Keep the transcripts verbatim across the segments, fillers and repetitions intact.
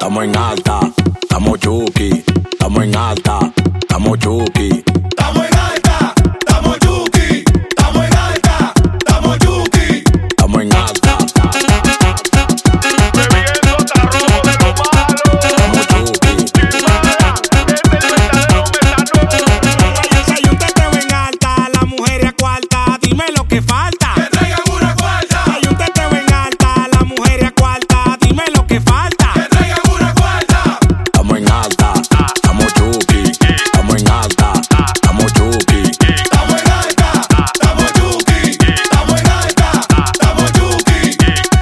estamos en alta, estamos chuki, estamos en alta, estamos chuki. Estamos en alta, estamos chuki, estamos en alta, estamos chuki. Estamos en alta. Bebiendo hasta rojo de lo malo. Estamos chuki. Chimala, este es el verdadero metano. Si hay un teteo en alta, la mujer es a cuarta, dime lo que falta. Que traigan una cuarta, Si hay un teteo en alta, la mujer es a cuarta, dime lo que falta. que traigan una cuarta. Estamos en alta, estamos chuki, estamos en alta, estamos chuki. Estamos en alta, estamos chuki, estamos en alta, estamos chuki.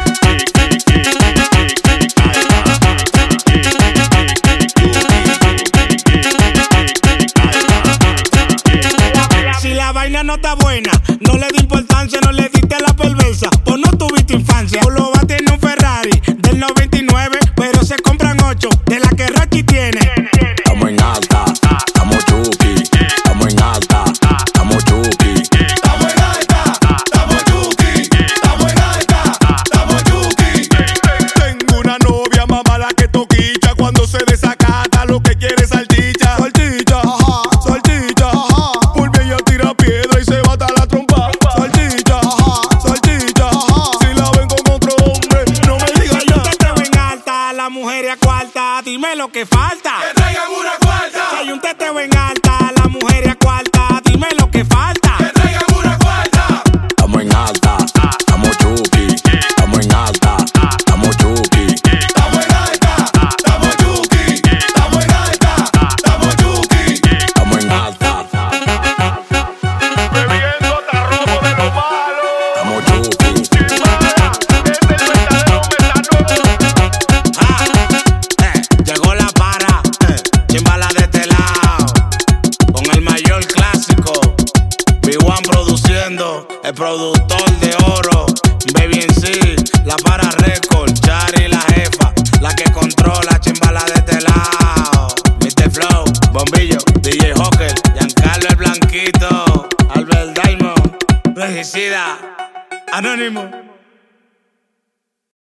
Si la vaina no está buena, no le di importancia, no le diste la perversa. Pues no tuviste infancia. Polo va a tener un Ferrari del noventa y nueve, pero se compran ocho de la que Rocky tiene. Estamos en alta, estamos chuki, estamos en alta, estamos chuki. Estamos en alta, estamos chuki, estamos en alta, estamos chuki. Tengo una novia más mala que toquilla. Cuando se desacata lo que quiere es salchicha. Salchicha, ajá, salchicha, ajá. Por ella tira piedra y se bata la trompa. Salchicha, ajá, salchicha, ajá. Si la ven con otro hombre, no me Si digas hay un ya. teteo en alta, la mujer es a cuarta, dime lo que falta. Que traigan una cuarta, Si hay un teteo en alta, la mujer es a cuarta, dime lo que falta. que traigan una cuarta. Estamos en alta, estamos chuki, estamos en alta, estamos chuki. Estamos en alta, estamos chuki, estamos en alta, estamos chuki. Estamos en alta, Bebiendo hasta rojo de lo malo. estamos chuki. Chimala, este es el verdadero metano. Ah, eh, llegó la para, eh, chimbala de este lado, con el mayor clásico, B uno produciendo, el productor de oro, Baby en sí, la para record, Chari la jefa, la que controla, chimbala de este lado, mister Flow, Bombillo, D J Hawker, Giancarlo el Blanquito, Albert Diamond, Regicida, Anónimo.